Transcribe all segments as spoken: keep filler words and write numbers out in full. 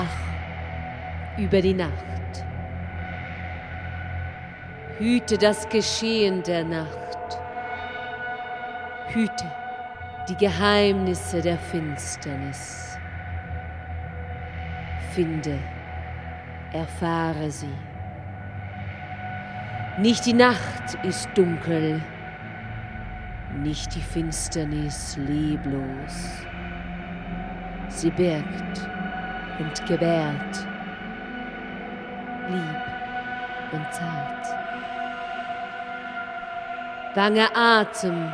wach über die Nacht. Hüte das Geschehen der Nacht. Hüte die Geheimnisse der Finsternis. Finde, erfahre sie. Nicht die Nacht ist dunkel, nicht die Finsternis leblos. Sie birgt und gebärt Lieb und Zeit. Bange Atem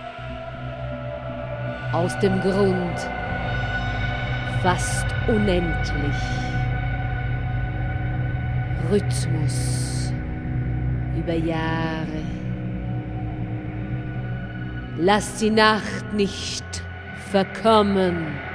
aus dem Grund, fast unendlich. Rhythmus über Jahre. Lass die Nacht nicht verkommen.